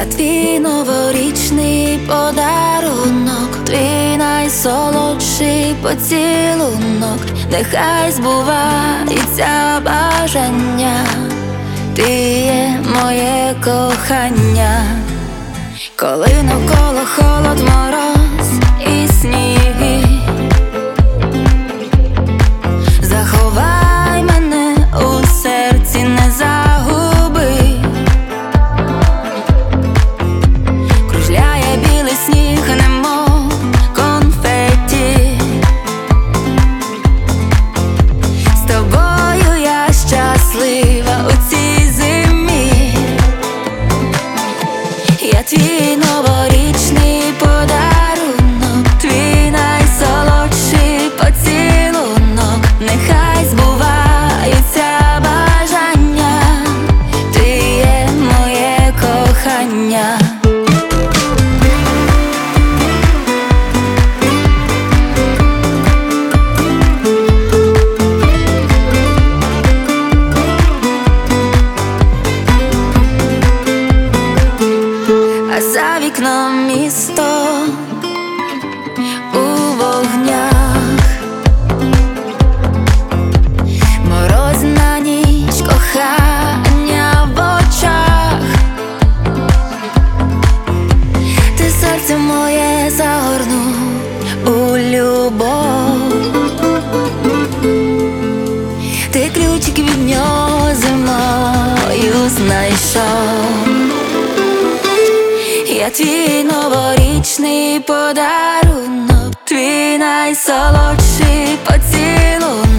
Я твій новорічний подарунок, твій найсолодший поцілунок, нехай збувається бажання, ти є моє кохання. Коли навколо холод, мороз і сніги, заховай мене у серці, не загуби. Кружляє білий сніг, немов конфеті. З тобою я щаслива у цій зимі. Я твій новорічний подарунок, твій найсолодший поцілунок, нехай збуваються бажання, ти є моє кохання. А за вікном місто у вогнях, морозна ніч, кохання в очах. Ти серце моє загорнув у любов, ти ключик від нього зимою знайшов. Я твій новорічний подарунок, твій найсолодший поцілунок,